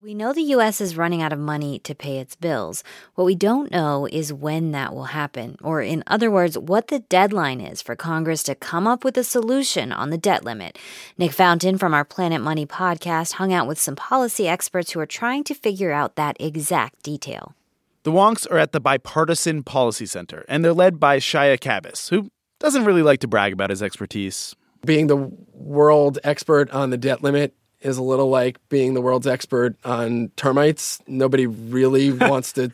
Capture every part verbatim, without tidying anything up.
We know the U S is running out of money to pay its bills. What we don't know is when that will happen, or in other words, what the deadline is for Congress to come up with a solution on the debt limit. Nick Fountain from our Planet Money podcast hung out with some policy experts who are trying to figure out that exact detail. The wonks are at the Bipartisan Policy Center, and they're led by Shia Kabbis, who doesn't really like to brag about his expertise. Being the world expert on the debt limit is a little like being the world's expert on termites. Nobody really wants to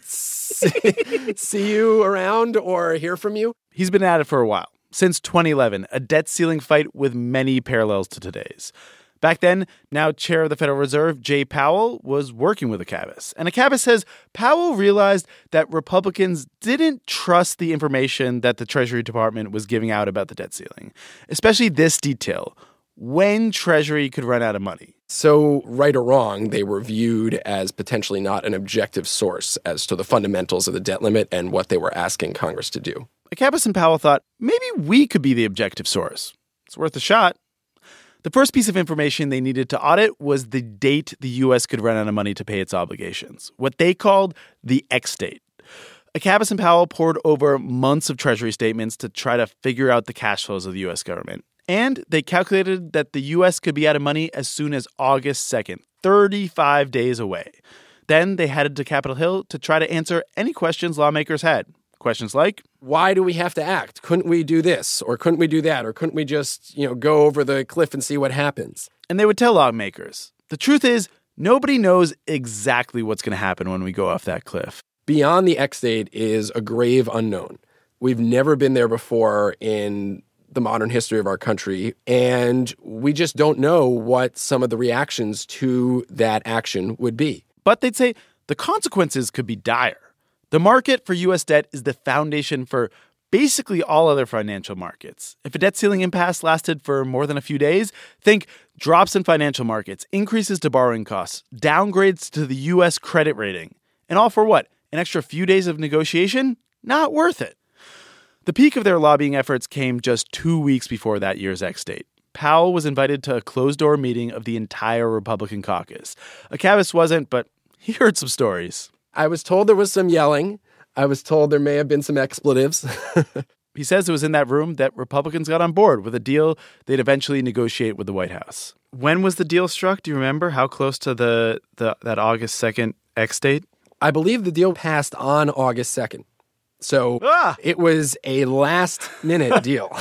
see, see you around or hear from you. He's been at it for a while, since twenty eleven, a debt ceiling fight with many parallels to today's. Back then, now chair of the Federal Reserve, Jay Powell, was working with Kabbis. And Kabbis says Powell realized that Republicans didn't trust the information that the Treasury Department was giving out about the debt ceiling, especially this detail: when Treasury could run out of money. So, right or wrong, they were viewed as potentially not an objective source as to the fundamentals of the debt limit and what they were asking Congress to do. Kabbis and Powell thought, maybe we could be the objective source. It's worth a shot. The first piece of information they needed to audit was the date the U S could run out of money to pay its obligations, what they called the X date. Kabbis and Powell poured over months of Treasury statements to try to figure out the cash flows of the U S government. And they calculated that the U S could be out of money as soon as August second, thirty-five days away. Then they headed to Capitol Hill to try to answer any questions lawmakers had. Questions like, why do we have to act? Couldn't we do this? Or couldn't we do that? Or couldn't we just, you know, go over the cliff and see what happens? And they would tell lawmakers, the truth is, nobody knows exactly what's going to happen when we go off that cliff. Beyond the X date is a grave unknown. We've never been there before in the modern history of our country, and we just don't know what some of the reactions to that action would be. But they'd say the consequences could be dire. The market for U S debt is the foundation for basically all other financial markets. If a debt ceiling impasse lasted for more than a few days, think drops in financial markets, increases to borrowing costs, downgrades to the U S credit rating. And all for what? An extra few days of negotiation? Not worth it. The peak of their lobbying efforts came just two weeks before that year's X date. Powell was invited to a closed-door meeting of the entire Republican caucus. Kabbis wasn't, but he heard some stories. I was told there was some yelling. I was told there may have been some expletives. He says it was in that room that Republicans got on board with a deal they'd eventually negotiate with the White House. When was the deal struck? Do you remember how close to the, the that August second X date? I believe the deal passed on August second. So ah! It was a last-minute deal.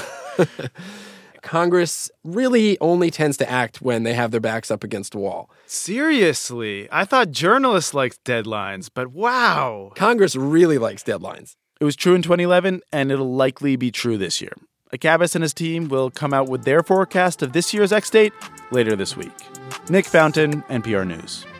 Congress really only tends to act when they have their backs up against a wall. Seriously? I thought journalists liked deadlines, but wow. Congress really likes deadlines. It was true in twenty eleven, and it'll likely be true this year. Kabbis and his team will come out with their forecast of this year's X date later this week. Nick Fountain, N P R News.